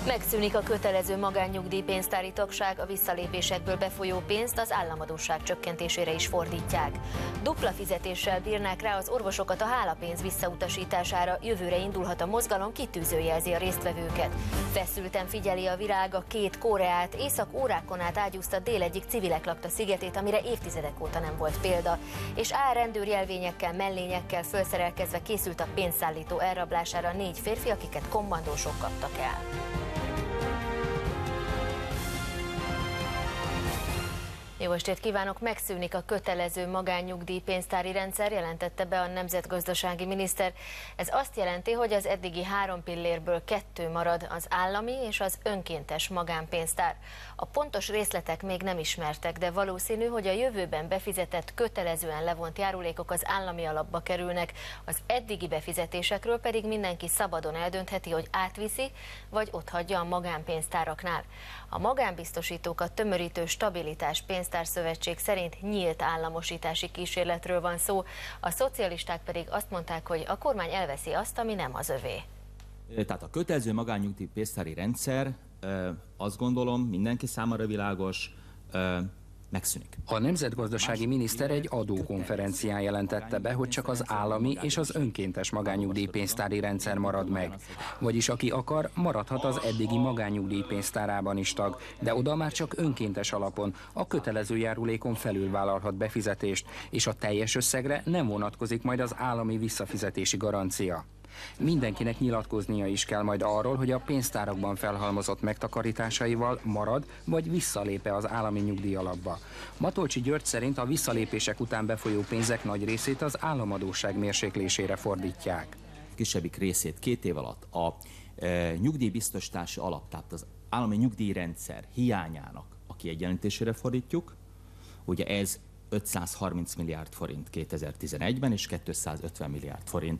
Megszűnik a kötelező magánnyugdíjpénztári tagság, a visszalépésekből befolyó pénzt az államadósság csökkentésére is fordítják. Dupla fizetéssel bírnák rá az orvosokat a hálapénz visszautasítására, jövőre indulhat a mozgalom, kitűző jelzi a résztvevőket. Feszülten figyeli a világ a két Koreát, észak-órákon át ágyúzta dél egyik civilek lakta szigetét, amire évtizedek óta nem volt példa. És rendőrjelvényekkel, mellényekkel felszerelkezve készült a pénzszállító elrablására 4 férfi, akiket kommandósok kaptak el. Jó estét kívánok! Megszűnik a kötelező magánnyugdíjpénztári rendszer, jelentette be a nemzetgazdasági miniszter. Ez azt jelenti, hogy az eddigi 3 pillérből 2 marad, az állami és az önkéntes magánpénztár. A pontos részletek még nem ismertek, de valószínű, hogy a jövőben befizetett, kötelezően levont járulékok az állami alapba kerülnek, az eddigi befizetésekről pedig mindenki szabadon eldöntheti, hogy átviszi, vagy otthagyja a magánpénztáraknál. A magánbiztosítókat tömörítő Stabilitás Pénztárszövetség szerint nyílt államosítási kísérletről van szó, a szocialisták pedig azt mondták, hogy a kormány elveszi azt, ami nem az övé. Tehát a kötelező magánnyugdíjpénztári rendszer, azt gondolom, mindenki számára világos, megszűnik. A nemzetgazdasági miniszter egy adókonferencián jelentette be, hogy csak az állami és az önkéntes magánnyugdíjpénztári rendszer marad meg. Vagyis aki akar, maradhat az eddigi magánnyugdíjpénztárában is tag, de oda már csak önkéntes alapon, a kötelező járulékon felül vállalhat befizetést, és a teljes összegre nem vonatkozik majd az állami visszafizetési garancia. Mindenkinek nyilatkoznia is kell majd arról, hogy a pénztárakban felhalmozott megtakarításaival marad, vagy visszalép-e az állami nyugdíjalapba. Matolcsy György szerint a visszalépések után befolyó pénzek nagy részét az államadósság mérséklésére fordítják. Kisebbik részét 2 év alatt a nyugdíjbiztosítási alap, tehát az állami nyugdíjrendszer hiányának a kiegyenlítésére fordítjuk. Ugye ez 530 milliárd forint 2011-ben és 250 milliárd forint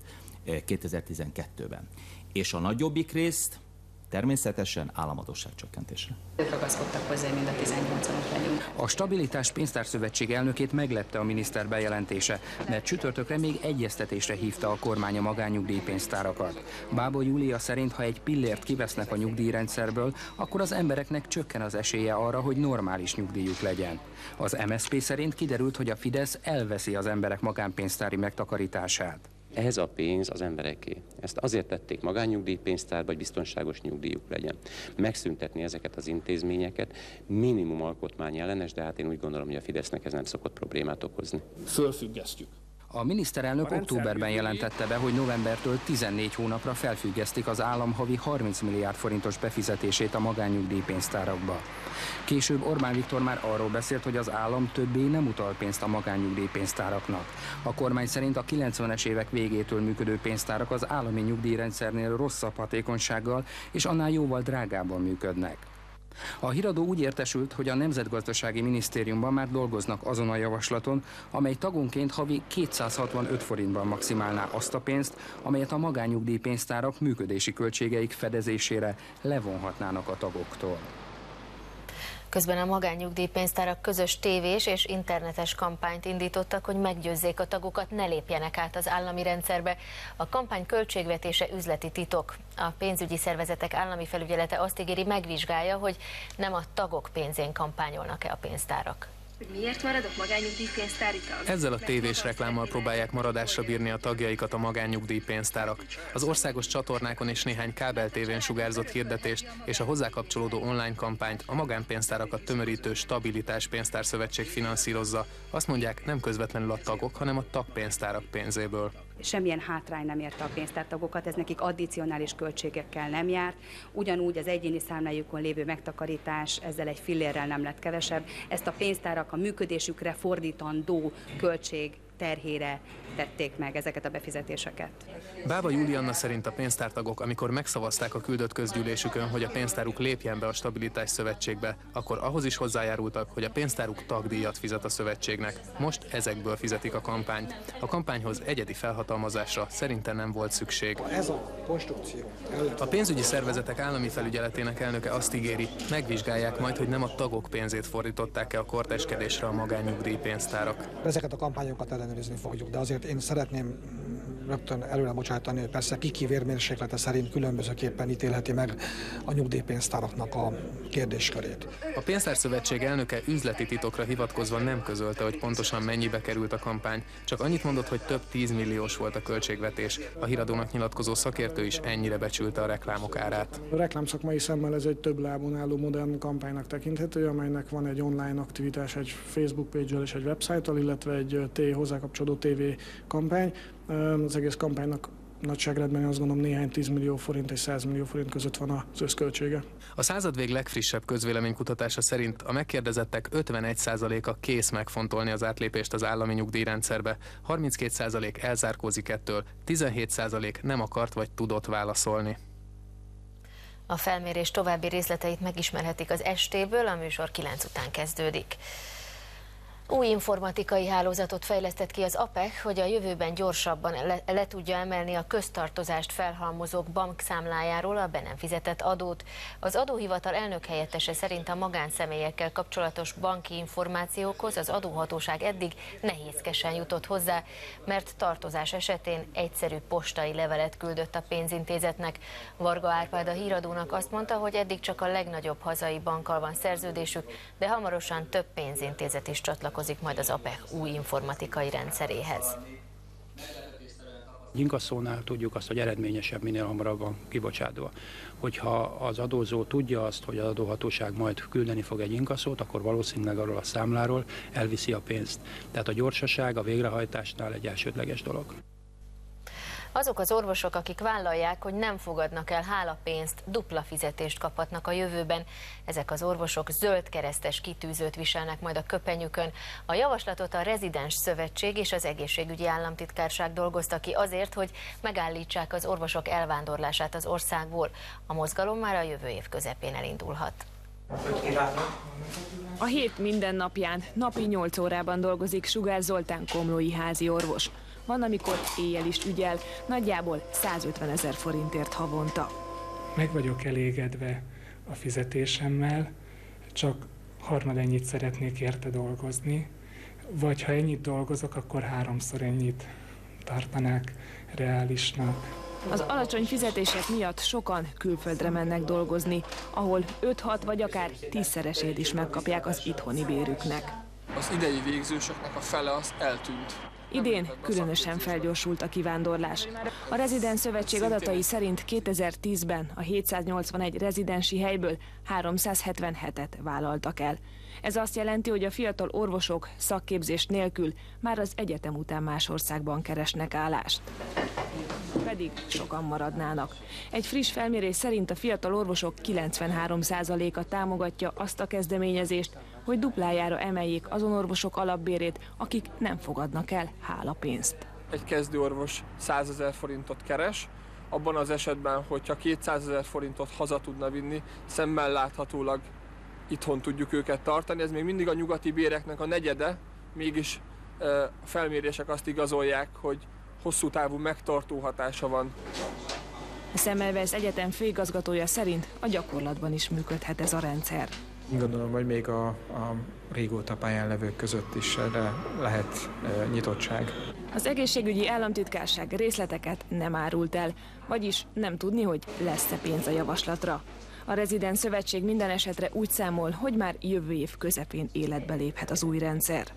2012-ben. És a nagyobbik részt természetesen államadósság csökkentésre. Ők ragaszkodtak hozzá, mind a 18-anok legyünk. A Stabilitás Pénztárszövetség elnökét meglepte a miniszter bejelentése, mert csütörtökre még egyeztetésre hívta a kormány a magánnyugdíjpénztárakat. Bába Júlia szerint, ha egy pillért kivesznek a nyugdíjrendszerből, akkor az embereknek csökken az esélye arra, hogy normális nyugdíjuk legyen. Az MSZP szerint kiderült, hogy a Fidesz elveszi az emberek magánpénztári megtakarítását. Ez a pénz az embereké. Ezt azért tették magánnyugdíjpénztár, vagy biztonságos nyugdíjuk legyen. Megszüntetni ezeket az intézményeket minimum alkotmányellenes, de hát én úgy gondolom, hogy a Fidesznek ez nem szokott problémát okozni. Fölfüggesztjük. A miniszterelnök októberben jelentette be, hogy novembertől 14 hónapra felfüggesztik az állam havi 30 milliárd forintos befizetését a magánnyugdíjpénztárakba. Később Orbán Viktor már arról beszélt, hogy az állam többé nem utal pénzt a magánnyugdíjpénztáraknak. A kormány szerint a 90-es évek végétől működő pénztárak az állami nyugdíjrendszernél rosszabb hatékonysággal és annál jóval drágábban működnek. A híradó úgy értesült, hogy a Nemzetgazdasági Minisztériumban már dolgoznak azon a javaslaton, amely tagonként havi 265 forintban maximálná azt a pénzt, amelyet a magánnyugdíjpénztárak működési költségeik fedezésére levonhatnának a tagoktól. Közben a magánnyugdíjpénztárak közös tévés és internetes kampányt indítottak, hogy meggyőzzék a tagokat, ne lépjenek át az állami rendszerbe. A kampány költségvetése üzleti titok. A pénzügyi szervezetek állami felügyelete azt ígéri, megvizsgálja, hogy nem a tagok pénzén kampányolnak-e a pénztárak. Hogy miért maradok magánnyugdíjpénztári tag? Ezzel a tévés reklámmal próbálják maradásra bírni a tagjaikat a magánnyugdíjpénztárak. Az országos csatornákon és néhány kábeltévén sugárzott hirdetést és a hozzá kapcsolódó online kampányt a magánpénztárakat tömörítő Stabilitás Pénztárszövetség finanszírozza. Azt mondják, nem közvetlenül a tagok, hanem a tagpénztárak pénzéből. Semmilyen hátrány nem érte a pénztártagokat, ez nekik addicionális költségekkel nem járt. Ugyanúgy az egyéni számlájukon lévő megtakarítás ezzel egy fillérrel nem lett kevesebb. Ezt a pénztárak a működésükre fordítandó költség terhére tették meg ezeket a befizetéseket. Bába Julianna szerint a pénztártagok, amikor megszavazták a küldött közgyűlésükön, hogy a pénztáruk lépjen be a Stabilitás Szövetségbe, akkor ahhoz is hozzájárultak, hogy a pénztáruk tagdíjat fizet a szövetségnek. Most ezekből fizetik a kampányt. A kampányhoz egyedi felhatalmazásra szerintem nem volt szükség. Ez a konstrukció. A pénzügyi szervezetek állami felügyeletének elnöke azt ígéri, megvizsgálják majd, hogy nem a tagok pénzét fordították-e a korteskedésre a magánnyugdíjpénztárak. Ezeket a kampányokat ellenőrizni fogjuk, de azért én szeretném rögtön előre bocsátani, hogy persze ki vérmérséklete szerint különbözőképpen ítélheti meg a nyugdíjpénztáraknak a kérdéskörét. A Pénztárszövetség elnöke üzleti titokra hivatkozva nem közölte, hogy pontosan mennyibe került a kampány, csak annyit mondott, hogy több 10 milliós volt a költségvetés. A Híradónak nyilatkozó szakértő is ennyire becsülte a reklámok árát. A reklámszakmai szemmel ez egy több lábon álló modern kampánynak tekinthető, amelynek van egy online aktivitás, egy Facebook page-el és egy website-tal, illetve egy hozzá kapcsolódó TV kampány. Az egész kampánynak nagyságrendben azt gondolom néhány 10 millió forint és 100 millió forint között van az összköltsége. A századvég legfrissebb közvéleménykutatása szerint a megkérdezettek 51%-a kész megfontolni az átlépést az állami nyugdíjrendszerbe, 32% elzárkózik ettől, 17% nem akart vagy tudott válaszolni. A felmérés további részleteit megismerhetik az ST-ből, a műsor 9 után kezdődik. Új informatikai hálózatot fejlesztett ki az APEC, hogy a jövőben gyorsabban le tudja emelni a köztartozást felhalmozók bankszámlájáról a be nem fizetett adót. Az adóhivatal elnökhelyettese szerint a magánszemélyekkel kapcsolatos banki információkhoz az adóhatóság eddig nehézkesen jutott hozzá, mert tartozás esetén egyszerű postai levelet küldött a pénzintézetnek. Varga Árpád a Híradónak azt mondta, hogy eddig csak a legnagyobb hazai bankkal van szerződésük, de hamarosan több pénzintézet is csatlakozik majd az APEC új informatikai rendszeréhez. Inkasszónál tudjuk azt, hogy eredményesebb, minél hamarabb van kibocsátva. Hogyha az adózó tudja azt, hogy az adóhatóság majd küldeni fog egy inkasszót, akkor valószínűleg arról a számláról elviszi a pénzt. Tehát a gyorsaság a végrehajtásnál egy elsődleges dolog. Azok az orvosok, akik vállalják, hogy nem fogadnak el hálapénzt, dupla fizetést kaphatnak a jövőben. Ezek az orvosok zöld keresztes kitűzőt viselnek majd a köpenyükön. A javaslatot a Rezidens Szövetség és az Egészségügyi Államtitkárság dolgozta ki azért, hogy megállítsák az orvosok elvándorlását az országból. A mozgalom már a jövő év közepén elindulhat. A hét minden napján, napi 8 órában dolgozik Sugár Zoltán komlói házi orvos. Van, amikor éjjel is ügyel, nagyjából 150 000 forintért havonta. Meg vagyok elégedve a fizetésemmel, csak harmadennyit szeretnék érte dolgozni, vagy ha ennyit dolgozok, akkor 3-szor ennyit tartanák reálisnak. Az alacsony fizetések miatt sokan külföldre mennek dolgozni, ahol 5-6 vagy akár 10-szeresét is megkapják az itthoni bérüknek. Az idei végzősöknek a fele az eltűnt. Idén különösen felgyorsult a kivándorlás. A Rezidens Szövetség adatai szerint 2010-ben a 781 rezidensi helyből 377-et vállaltak el. Ez azt jelenti, hogy a fiatal orvosok szakképzés nélkül már az egyetem után más országban keresnek állást. Pedig sokan maradnának. Egy friss felmérés szerint a fiatal orvosok 93%-a támogatja azt a kezdeményezést, hogy duplájára emeljék azon orvosok alapbérét, akik nem fogadnak el hálapénzt. Egy kezdőorvos 100 000 forintot keres, abban az esetben, hogyha 200 000 forintot haza tudna vinni, szemmel láthatólag itthon tudjuk őket tartani. Ez még mindig a nyugati béreknek a negyede, mégis a felmérések azt igazolják, hogy hosszú távú megtartó hatása van. A Semmelweis Egyetem főigazgatója szerint a gyakorlatban is működhet ez a rendszer. Én gondolom, hogy még a régóta pályán levők között is erre lehet nyitottság. Az Egészségügyi Államtitkárság részleteket nem árult el, vagyis nem tudni, hogy lesz-e pénz a javaslatra. A Rezidens Szövetség minden esetre úgy számol, hogy már jövő év közepén életbe léphet az új rendszer.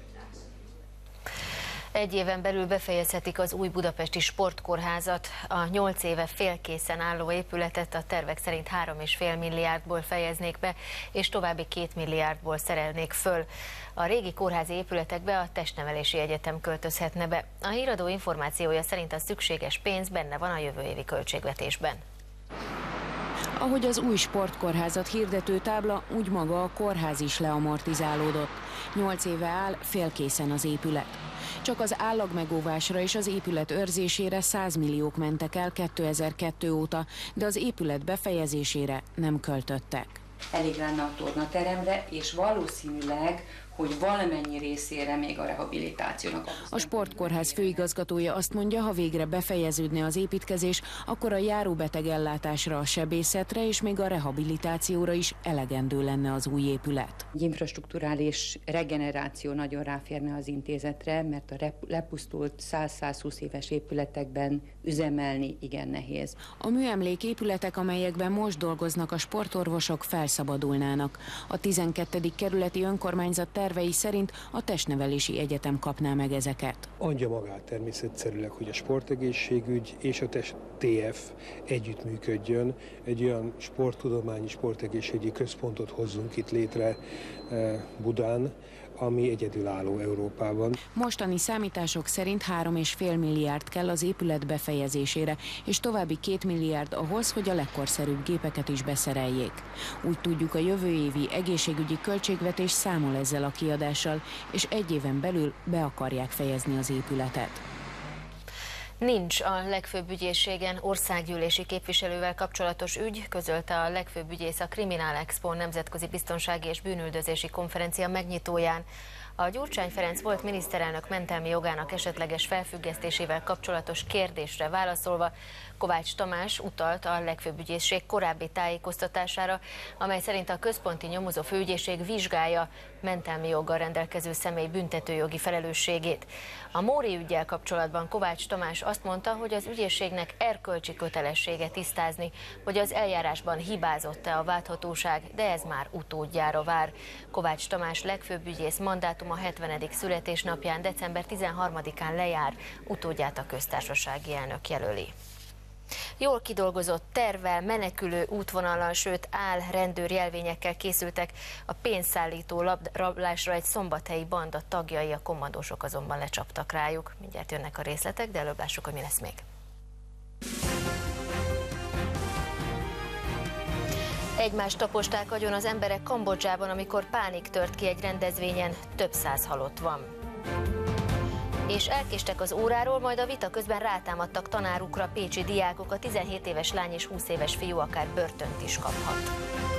Egy éven belül befejezhetik az új budapesti sportkórházat. A 8 éve félkészen álló épületet a tervek szerint 3,5 milliárdból fejeznék be, és további 2 milliárdból szerelnék föl. A régi kórházi épületekbe a Testnevelési Egyetem költözhetne be. A Híradó információja szerint a szükséges pénz benne van a jövő évi költségvetésben. Ahogy az új sportkórházat hirdető tábla, úgy maga a kórház is leamortizálódott. 8 éve áll félkészen az épület. Csak az állagmegóvásra és az épület őrzésére 100 milliók mentek el 2002 óta, de az épület befejezésére nem költöttek. Elég lenne a tornateremre, és valószínűleg hogy valamennyi részére még a rehabilitációnak. A sportkórház főigazgatója azt mondja, ha végre befejeződne az építkezés, akkor a járóbeteg ellátásra, a sebészetre és még a rehabilitációra is elegendő lenne az új épület. Egy infrastrukturális regeneráció nagyon ráférne az intézetre, mert a lepusztult 100-120 éves épületekben üzemelni igen nehéz. A műemléképületek, amelyekben most dolgoznak a sportorvosok, felszabadulnának. A 12. kerületi önkormányzat tervei szerint a Testnevelési Egyetem kapná meg ezeket. Adja magát természetszerűleg, hogy a sportegészségügy és a TF együttműködjön, egy olyan sporttudományi, sportegészségügyi központot hozzunk itt létre Budán, ami egyedülálló Európában. Mostani számítások szerint 3,5 milliárd kell az épület befejezésére, és további 2 milliárd ahhoz, hogy a legkorszerűbb gépeket is beszereljék. Úgy tudjuk, a jövő évi egészségügyi költségvetés számol ezzel a kiadással, és egy éven belül be akarják fejezni az épületet. Nincs a legfőbb ügyészségen országgyűlési képviselővel kapcsolatos ügy, közölte a legfőbb ügyész a Criminal Expo nemzetközi biztonsági és bűnüldözési konferencia megnyitóján. A Gyurcsány Ferenc volt miniszterelnök mentelmi jogának esetleges felfüggesztésével kapcsolatos kérdésre válaszolva, Kovács Tamás utalt a legfőbb ügyészség korábbi tájékoztatására, amely szerint a központi nyomozó főügyészség vizsgálja mentelmi joggal rendelkező személy büntetőjogi felelősségét. A Móri üggyel kapcsolatban Kovács Tamás azt mondta, hogy az ügyészségnek erkölcsi kötelessége tisztázni, hogy az eljárásban hibázott-e a vádhatóság, de ez már utódjára vár. Kovács Tamás legfőbb ügyész mandátuma 70. születésnapján, december 13-án lejár, utódját a köztársasági elnök jelöli. Jól kidolgozott tervvel, menekülő útvonallal, sőt rendőr jelvényekkel készültek a pénzszállító rablásra egy szombathelyi banda tagjai, a kommandósok azonban lecsaptak rájuk. Mindjárt jönnek a részletek, de előbb lássuk, hogy mi lesz még. Egymást taposták agyon az emberek Kambodzsában, amikor pánik tört ki egy rendezvényen, több száz halott van. És elkéstek az óráról, majd a vita közben rátámadtak tanárukra pécsi diákok, a 17 éves lány és 20 éves fiú akár börtönt is kaphat.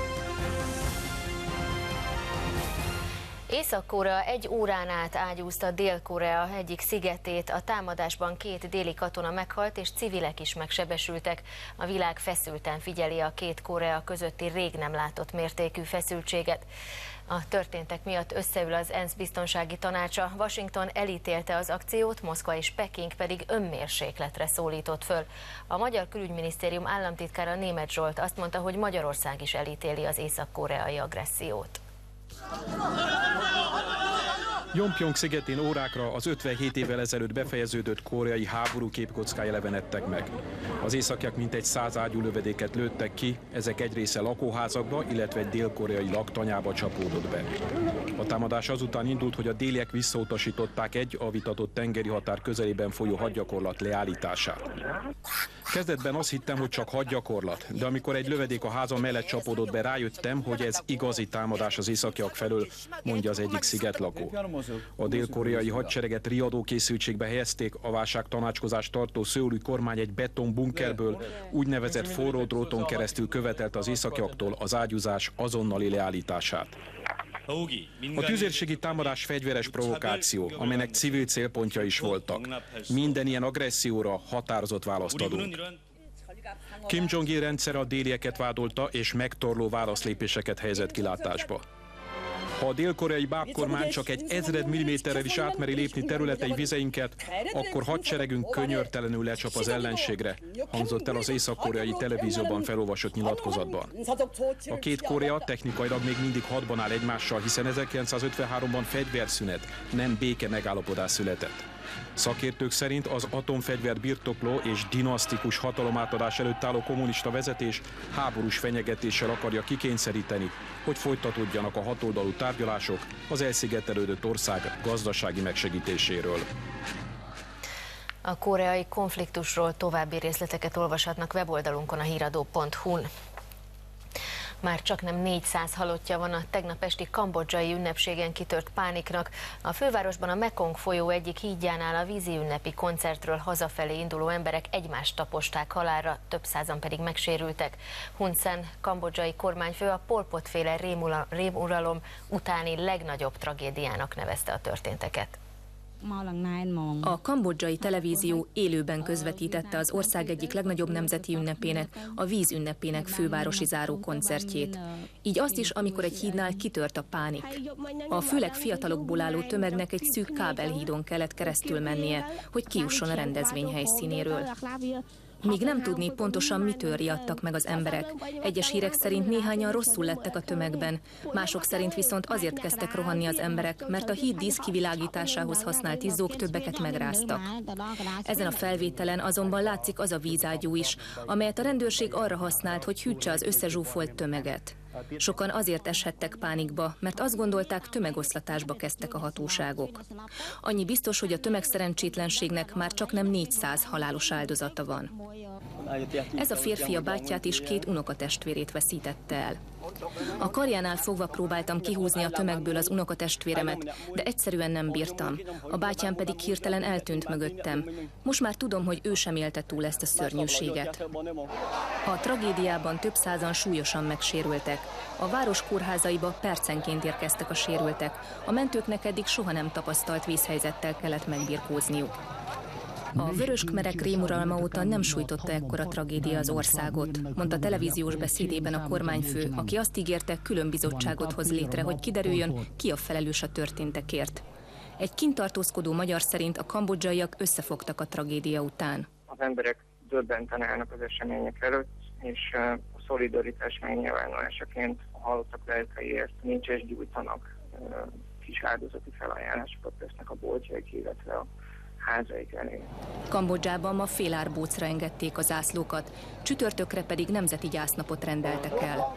Észak-Korea egy órán át ágyúzta Dél-Korea egyik szigetét. A támadásban 2 déli katona meghalt, és civilek is megsebesültek. A világ feszülten figyeli a 2 Korea közötti rég nem látott mértékű feszültséget. A történtek miatt összeül az ENSZ biztonsági tanácsa. Washington elítélte az akciót, Moszkva és Peking pedig önmérsékletre szólított föl. A Magyar Külügyminisztérium államtitkára Németh Zsolt azt mondta, hogy Magyarország is elítéli az észak-koreai agressziót. Yonpyong szigetén órákra az 57 évvel ezelőtt befejeződött koreai háború képkockái elevenedtek meg. Az északiak mintegy 100 ágyúlövedéket lőttek ki, ezek egy része lakóházakba, illetve egy dél-koreai laktanyába csapódott be. A támadás azután indult, hogy a déliek visszautasították egy a vitatott tengeri határ közelében folyó hadgyakorlat leállítását. Kezdetben azt hittem, hogy csak hadgyakorlat, de amikor egy lövedék a házam mellett csapódott be, rájöttem, hogy ez igazi támadás az északiak felől, mondja az egyik szigetlakó. A dél-koreai hadsereget riadó készültségbe helyezték, a válságtanácskozást tartó szöuli kormány egy betonbunkerből úgynevezett forró dróton keresztül követelte az északiaktól az ágyúzás azonnali leállítását. A tüzérségi támadás fegyveres provokáció, amelynek civil célpontja is voltak. Minden ilyen agresszióra határozott választ adunk. Kim Jong-il rendszere a délieket vádolta és megtorló válaszlépéseket helyezett kilátásba. Ha a dél-koreai bábkormány csak egy 1000 milliméterrel is átmeri lépni területei vizeinket, akkor hadseregünk könyörtelenül lecsap az ellenségre, hangzott el az észak-koreai televízióban felolvasott nyilatkozatban. A 2 Korea technikailag még mindig hadban áll egymással, hiszen 1953-ban fegyverszünet, nem béke megállapodás született. Szakértők szerint az atomfegyvert birtokló és dinasztikus hatalomátadás előtt álló kommunista vezetés háborús fenyegetéssel akarja kikényszeríteni, hogy folytatódjanak a hatoldalú tárgyalások az elszigetelődött ország gazdasági megsegítéséről. A koreai konfliktusról további részleteket olvashatnak weboldalunkon, a híradó.hu-n. Már csaknem 400 halottja van a tegnap esti kambodzsai ünnepségen kitört pániknak. A fővárosban a Mekong folyó egyik hídjánál a vízi ünnepi koncertről hazafelé induló emberek egymást taposták halálra, több százan pedig megsérültek. Hun Sen kambodzsai kormányfő a Pol Pot-féle rémuralom utáni legnagyobb tragédiának nevezte a történteket. A kambodzsai televízió élőben közvetítette az ország egyik legnagyobb nemzeti ünnepének, a víz ünnepének fővárosi záró koncertjét. Így azt is, amikor egy hídnál kitört a pánik. A főleg fiatalokból álló tömegnek egy szűk kábelhídon kellett keresztül mennie, hogy kijusson a rendezvény helyszínéről. Míg nem tudni pontosan, mitől riadtak meg az emberek. Egyes hírek szerint néhányan rosszul lettek a tömegben, mások szerint viszont azért kezdtek rohanni az emberek, mert a híd díszkivilágításához használt izzók többeket megráztak. Ezen a felvételen azonban látszik az a vízágyú is, amelyet a rendőrség arra használt, hogy hűtse az összezsúfolt tömeget. Sokan azért eshettek pánikba, mert azt gondolták, tömegoszlatásba kezdtek a hatóságok. Annyi biztos, hogy a tömegszerencsétlenségnek már csaknem 400 halálos áldozata van. Ez a férfi a bátyját és 2 unokatestvérét veszítette el. A karjánál fogva próbáltam kihúzni a tömegből az unokatestvéremet, de egyszerűen nem bírtam. A bátyám pedig hirtelen eltűnt mögöttem. Most már tudom, hogy ő sem élte túl ezt a szörnyűséget. A tragédiában több százan súlyosan megsérültek. A város kórházaiba percenként érkeztek a sérültek. A mentőknek eddig soha nem tapasztalt vészhelyzettel kellett megbirkózniuk. A vöröskmerek rémuralma óta nem sújtotta ekkora tragédia az országot, mondta televíziós beszédében a kormányfő, aki azt ígérte, külön bizottságot hoz létre, hogy kiderüljön, ki a felelős a történtekért. Egy kint tartózkodó magyar szerint a kambodzsaiak összefogtak a tragédia után. Az emberek döbbenten állnak az események előtt, és a szolidaritás megnyilvánulásaként a halottak lelkeiért nincs és gyújtanak, kis áldozati felajánlásokat tesznek a boltjaik, illetve a házaik elé. Kambodzsában ma félárbócra engedték a zászlókat, csütörtökre pedig nemzeti gyásznapot rendeltek el.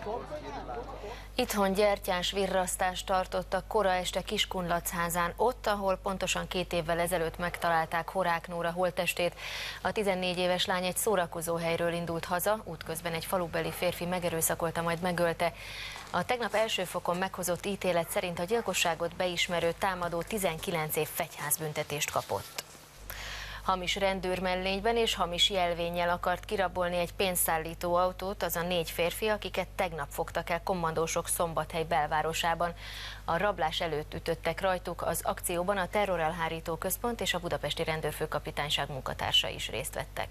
Itthon gyertyás virrasztást tartottak kora este Kiskunlachházán, ott, ahol pontosan 2 évvel ezelőtt megtalálták Horák Nóra holttestét. A 14 éves lány egy szórakozóhelyről indult haza, útközben egy falubeli férfi megerőszakolta, majd megölte. A tegnap első fokon meghozott ítélet szerint a gyilkosságot beismerő támadó 19 év fegyházbüntetést kapott. Hamis rendőrmellényben és hamis jelvénnyel akart kirabolni egy pénzszállító autót az a 4 férfi, akiket tegnap fogtak el kommandósok Szombathely belvárosában. A rablás előtt ütöttek rajtuk, az akcióban a Terrorelhárító Központ és a Budapesti Rendőrfőkapitányság munkatársai is részt vettek.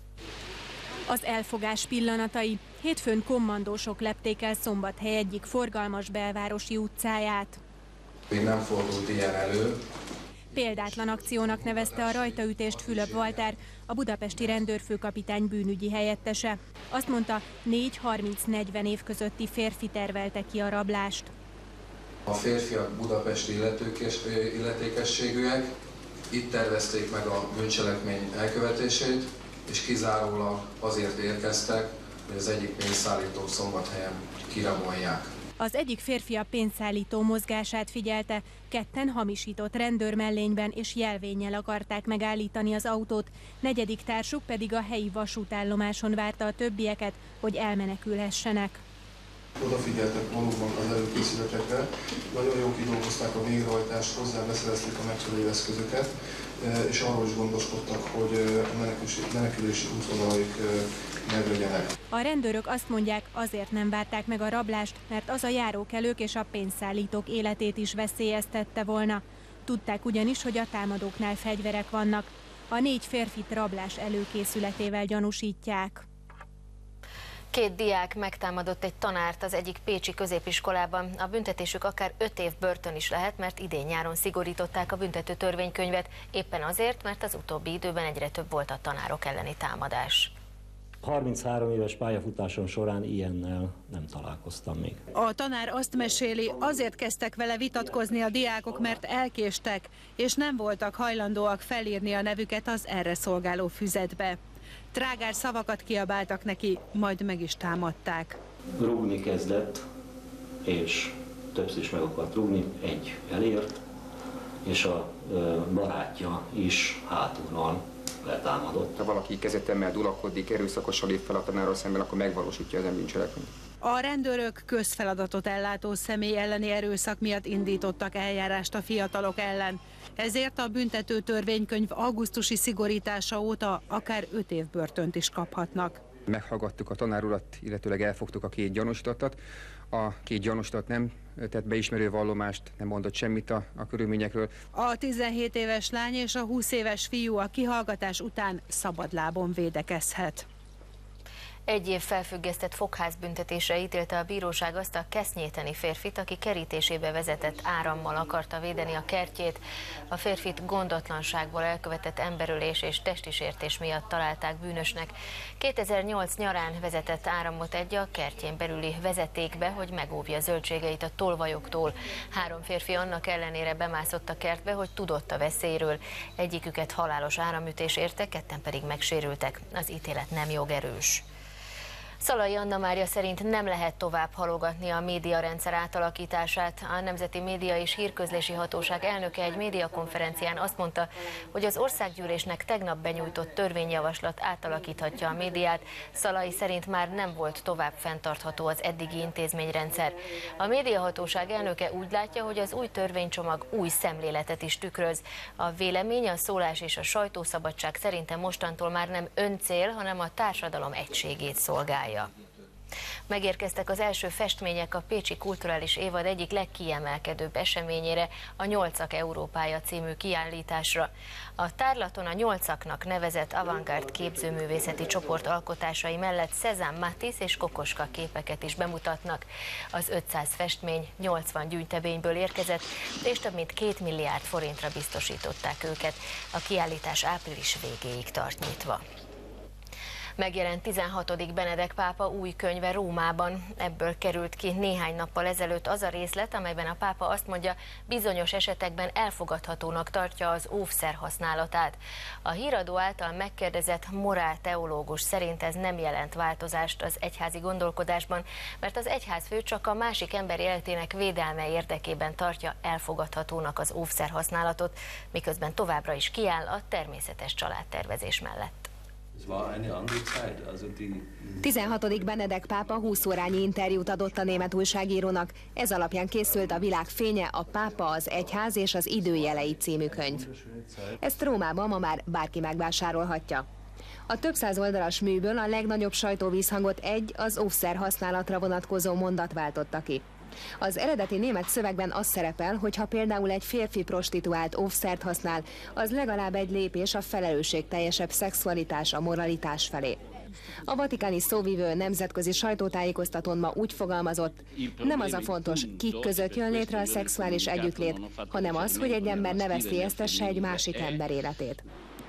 Az elfogás pillanatai. Hétfőn kommandósok lepték el Szombathely egyik forgalmas belvárosi utcáját. Még nem fordult ilyen elő. Példátlan akciónak nevezte a rajtaütést Fülöp Walter, a budapesti rendőrfőkapitány bűnügyi helyettese. Azt mondta, 4-30-40 év közötti férfi tervelte ki a rablást. A férfiak budapesti illetékességűek, itt tervezték meg a bűncselekmény elkövetését, és kizárólag azért érkeztek, hogy az egyik pénzszállító Szombathelyen kirabolják. Az egyik férfi a pénzszállító mozgását figyelte, ketten hamisított rendőrmellényben és jelvénnyel akarták megállítani az autót, negyedik társuk pedig a helyi vasútállomáson várta a többieket, hogy elmenekülhessenek. Odafigyeltek valóban az előkészületekre, nagyon jól kidolgozták a végrehajtást, hozzá beszerezték a megfelelő eszközöket, és arról is gondoskodtak, hogy a menekülési útvonalaik meglegyenek. A rendőrök azt mondják, azért nem várták meg a rablást, mert az a járókelők és a pénzszállítók életét is veszélyeztette volna. Tudták ugyanis, hogy a támadóknál fegyverek vannak. A 4 férfit rablás előkészületével gyanúsítják. 2 diák megtámadott egy tanárt az egyik pécsi középiskolában. A büntetésük akár 5 év börtön is lehet, mert idén nyáron szigorították a büntető törvénykönyvet, éppen azért, mert az utóbbi időben egyre több volt a tanárok elleni támadás. 33 éves pályafutásom során ilyennel nem találkoztam még. A tanár azt meséli, azért kezdtek vele vitatkozni a diákok, mert elkéstek, és nem voltak hajlandóak felírni a nevüket az erre szolgáló füzetbe. Trágár szavakat kiabáltak neki, majd meg is támadták. Rúgni kezdett, és többször is meg akart rúgni, egy elért, és a barátja is hátulról letámadott. Ha valaki kezetemmel dulakodik, erőszakosan lép fel a tanárral szemben, akkor megvalósítja az bűncselekményt. A rendőrök közfeladatot ellátó személy elleni erőszak miatt indítottak eljárást a fiatalok ellen. Ezért a büntető törvénykönyv augusztusi szigorítása óta akár 5 év börtönt is kaphatnak. Meghallgattuk a tanár urat, illetőleg elfogtuk a 2 gyanúsítottat. A 2 gyanúsított nem tett beismerő vallomást, nem mondott semmit a körülményekről. A 17 éves lány és a 20 éves fiú a kihallgatás után szabadlábon védekezhet. 1 év felfüggesztett fogházbüntetésre ítélte a bíróság azt a kesznyéteni férfit, aki kerítésébe vezetett árammal akarta védeni a kertjét. A férfit gondotlanságból elkövetett emberölés és testi sértés miatt találták bűnösnek. 2008 nyarán vezetett áramot a kertjén belüli vezetékbe, hogy megóvja zöldségeit a tolvajoktól. 3 férfi annak ellenére bemászott a kertbe, hogy tudott a veszélyről. Egyiküket halálos áramütés érte, 2 pedig megsérültek. Az ítélet nem jogerős. Szalai Anna Mária szerint nem lehet tovább halogatni a médiarendszer átalakítását. A Nemzeti Média és Hírközlési Hatóság elnöke egy médiakonferencián azt mondta, hogy az országgyűlésnek tegnap benyújtott törvényjavaslat átalakíthatja a médiát. Szalai szerint már nem volt tovább fenntartható az eddigi intézményrendszer. A médiahatóság elnöke úgy látja, hogy az új törvénycsomag új szemléletet is tükröz. A vélemény, a szólás és a sajtószabadság szerintem mostantól már nem öncél, hanem a társadalom egységét szolgálja. Megérkeztek az első festmények a Pécsi Kulturális Évad egyik legkiemelkedőbb eseményére, a Nyolcak Európája című kiállításra. A tárlaton a Nyolcaknak nevezett avantgárd képzőművészeti csoport alkotásai mellett Cézanne, Matisse és Kokoschka képeket is bemutatnak. Az 500 festmény 80 gyűjteményből érkezett, és több mint 2 milliárd forintra biztosították őket. A kiállítás április végéig tart nyitva. Megjelent 16. Benedek pápa új könyve Rómában. Ebből került ki néhány nappal ezelőtt az a részlet, amelyben a pápa azt mondja, bizonyos esetekben elfogadhatónak tartja az óvszer használatát. A híradó által megkérdezett morálteológus szerint ez nem jelent változást az egyházi gondolkodásban, mert az egyházfő csak a másik ember életének védelme érdekében tartja elfogadhatónak az óvszer használatot, miközben továbbra is kiáll a természetes családtervezés mellett. 16. Benedek pápa 20 órányi interjút adott a német újságírónak. Ez alapján készült a Világ fénye, a pápa, az egyház és az időjelei című könyv. Ezt Rómában ma már bárki megvásárolhatja. A több száz oldalas műből a legnagyobb sajtóvízhangot az óvszer használatra vonatkozó mondat váltotta ki. Az eredeti német szövegben az szerepel, hogy ha például egy férfi prostituált óvszert használ, az legalább egy lépés a felelősségteljesebb szexualitás, a moralitás felé. A vatikáni szóvivő nemzetközi sajtótájékoztatón ma úgy fogalmazott, nem az a fontos, kik között jön létre a szexuális együttlét, hanem az, hogy egy ember ne veszélyeztesse egy másik ember életét.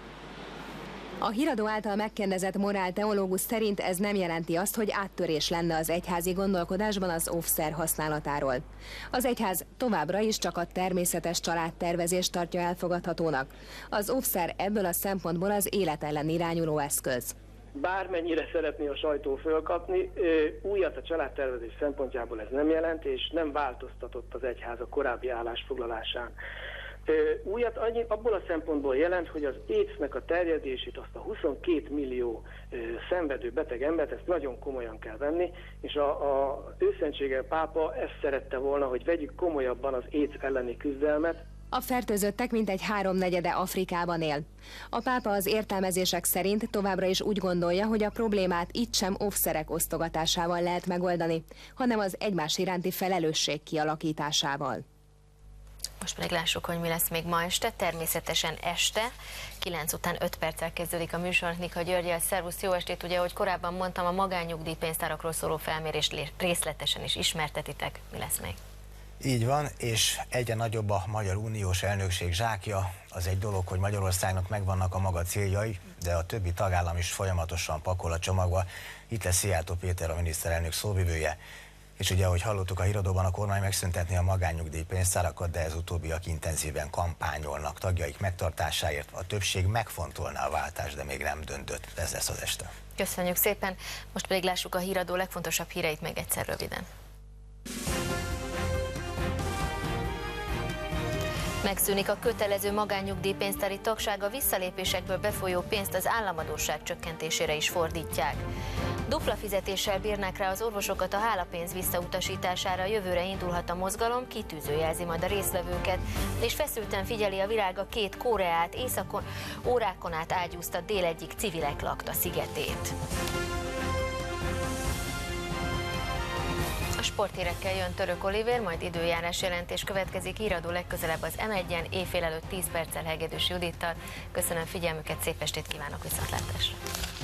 A híradó által megkérdezett morálteológus szerint ez nem jelenti azt, hogy áttörés lenne az egyházi gondolkodásban az óvszer használatáról. Az egyház továbbra is csak a természetes családtervezést tartja elfogadhatónak. Az óvszer ebből a szempontból az élet ellen irányuló eszköz. Bármennyire szeretné a sajtó fölkapni, újat a családtervezés szempontjából ez nem jelent, és nem változtatott az egyház a korábbi állásfoglalásán. Újat abból a szempontból jelent, hogy az AIDS-nek a terjedését, azt a 22 millió szenvedő beteg embert, ezt nagyon komolyan kell venni, és a őszentsége pápa ezt szerette volna, hogy vegyük komolyabban az AIDS elleni küzdelmet. A fertőzöttek mintegy 3/4 Afrikában él. A pápa az értelmezések szerint továbbra is úgy gondolja, hogy a problémát itt sem óvszerek osztogatásával lehet megoldani, hanem az egymás iránti felelősség kialakításával. Most pedig lássuk, hogy mi lesz még ma este. Természetesen este, 9 után 5 perccel kezdődik a műsor. Nika Györgyel, szervusz, jó estét! Ugye, ahogy korábban mondtam, a magánnyugdíjpénztárakról szóló felmérést részletesen is ismertetitek. Mi lesz még? Így van, és egyre nagyobb a Magyar Uniós elnökség zsákja. Az egy dolog, hogy Magyarországnak megvannak a maga céljai, de a többi tagállam is folyamatosan pakol a csomagba. Itt lesz Szijjártó Péter, a miniszterelnök szóvivője. És ugye, ahogy hallottuk a híradóban, a kormány megszüntetni a magánnyugdíjpénztárakat, de ez utóbbiak intenzíven kampányolnak tagjaik megtartásáért. A többség megfontolná a váltást, de még nem döntött. Ez lesz az este. Köszönjük szépen. Most pedig lássuk a híradó legfontosabb híreit meg egyszer röviden. Megszűnik a kötelező magánnyugdíjpénztári tagság, a visszalépésekből befolyó pénzt az államadósság csökkentésére is fordítják. Dupla fizetéssel bírnák rá az orvosokat a hálapénz visszautasítására, jövőre indulhat a mozgalom, kitűző jelzi majd a résztvevőket, és feszülten figyeli a világ a két Koreát, északon órákon át ágyúzta dél egyik civilek lakta szigetét. A sporthírekkel jön Török Olivér, majd időjárás jelentés következik, híradó legközelebb az M1-en, éjfél előtt 10 perccel Hegedűs Judittal. Köszönöm figyelmüket, szép estét kívánok, viszontlátásra!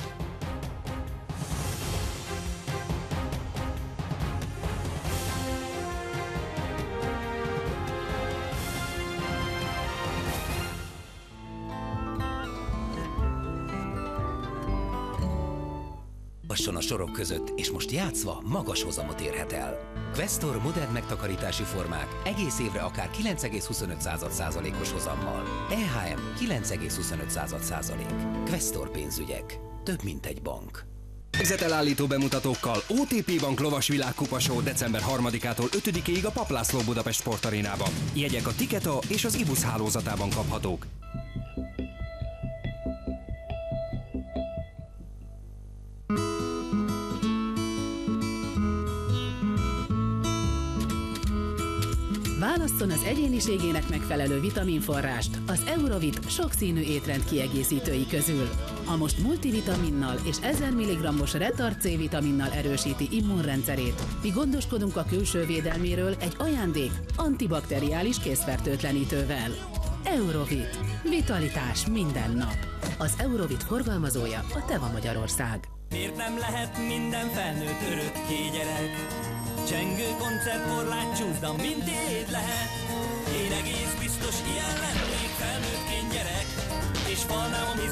Lassan a sorok között, és most játszva magas hozamot érhet el. Questor modern megtakarítási formák egész évre akár 9,25%-os hozammal. EHM 9,25%. Questor pénzügyek. Több mint egy bank. Helyzetelállító bemutatókkal OTP Bank lovas világkupa show december 3-ától 5-ig a Papp László Budapest Sportarénában. Jegyek a Tiketa és az IBUS hálózatában kaphatók. Válasszon az egyéniségének megfelelő vitaminforrást az Eurovit sokszínű étrend kiegészítői közül. A most multivitaminnal és 1000 mg-os retard C-vitaminnal erősíti immunrendszerét, mi gondoskodunk a külső védelméről egy ajándék antibakteriális készfertőtlenítővel. Eurovit. Vitalitás minden nap. Az Eurovit forgalmazója a Teva Magyarország. Miért nem lehet minden felnőtt örökké gyerek? Csengő koncertporlát csúszda, mint tiéd lehet. Én egész biztos ilyen lennék felnőttként gyerek, és falnám a